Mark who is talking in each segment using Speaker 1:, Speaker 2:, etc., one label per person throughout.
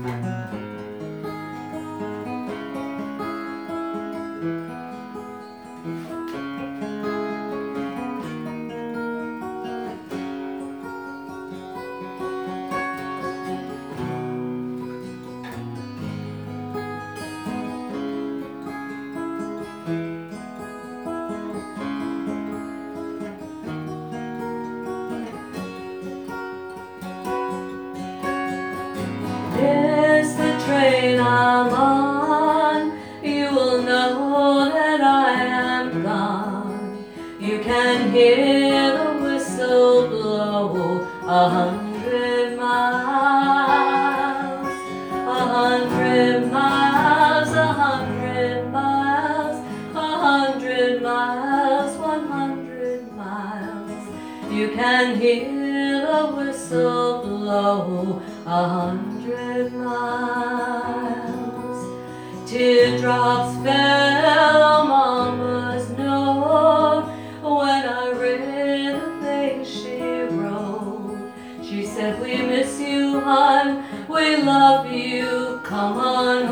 Speaker 1: Is the train I'm on, you will know that I am gone. You can hear the whistle blow 100 miles, 100 miles, 100 miles, 100 miles, 100 miles. You can hear the whistle blow 100 miles. Teardrops fell on Mama's note when I read the things she wrote. She said, "We miss you, hon, we love you, come on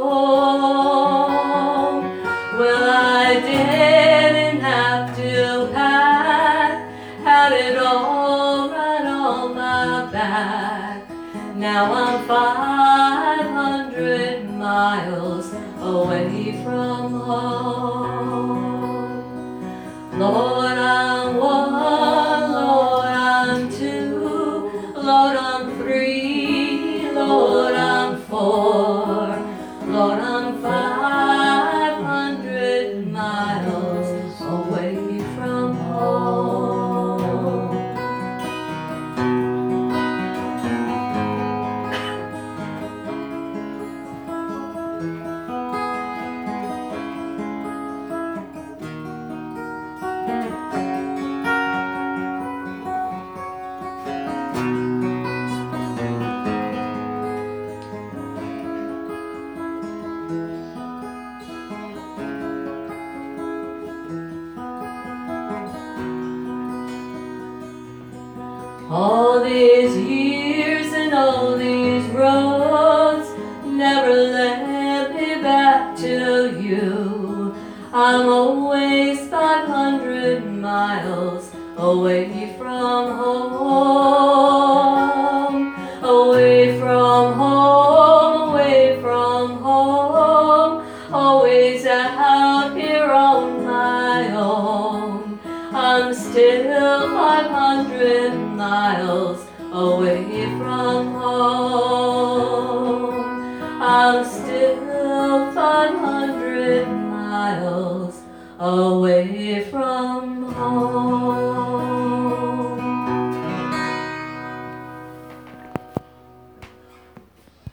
Speaker 1: home." Well, I didn't have to pack, had it all right on my back. Now I'm 500 miles away from home. Lord, I'm one, Lord, I'm two, Lord, I'm three, Lord, I'm four, Lord, I'm 500 miles away from home. All these years and all these roads never led me back to you. I'm always 500 miles away from home, away from home, away from home, always out here on my own. I'm still 500 miles away from home. I'm still 500 miles away from home.